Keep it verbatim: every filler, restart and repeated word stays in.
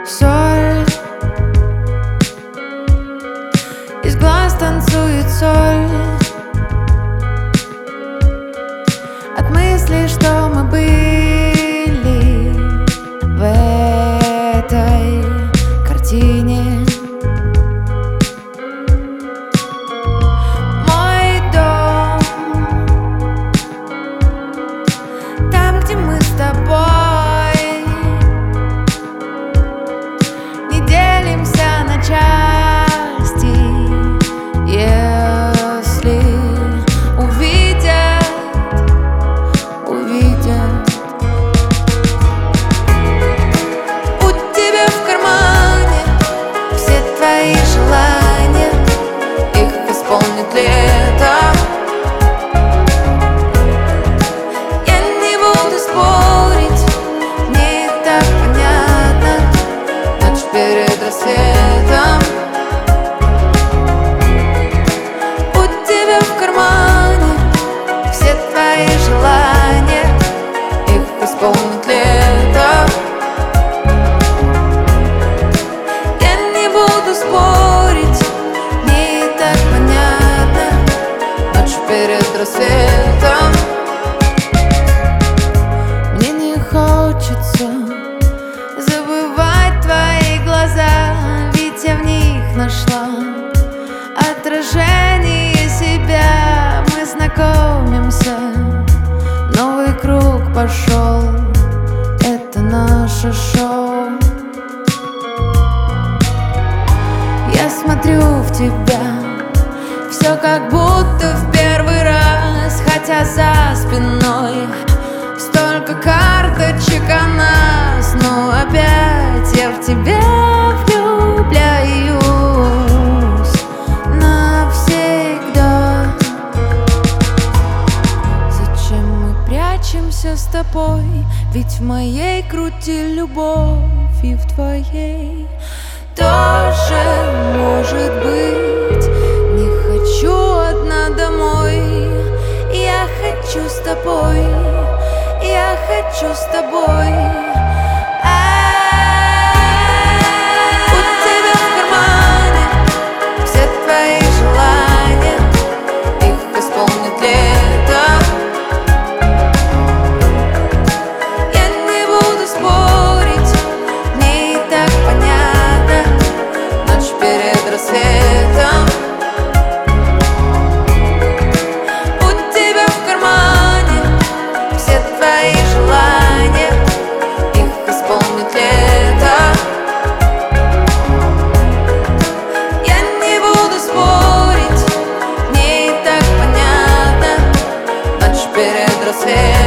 соль, из глаз танцует соль. От мысли, что мы были в этой картине. Мой дом, там, где мы с тобой не делимся на части. Если увидят, увидят. У тебя в кармане все твои желания, их исполнит лето. Я не буду спорить, мне и так понятно. Ночь перед рассветом. У тебя в кармане все твои желания, их исполнит лето. Я не буду спорить, мне и так понятно. Ночь перед рассветом. Мне не хочется забывать твои глаза, ведь я в них нашла отражение себя. Мы знакомимся, новый круг пошел, это наше шоу. Я смотрю в тебя, все как будто в первый раз, хотя за спиной столько карточек о нас. Но опять я в тебя влюбляюсь навсегда. Зачем мы прячемся с тобой? Ведь в моей груди любовь, и в твоей тоже может быть. Не хочу одна домой, я хочу с тобой, я хочу с тобой. У тебя в кармане все твои желания, их исполнит лето. Я не буду спорить, мне и так понятно. Ночь перед рассветом. У тебя в кармане все твои желания, их исполнит лето. Я не буду спорить, мне и так понятно. Ночь перед рассветом.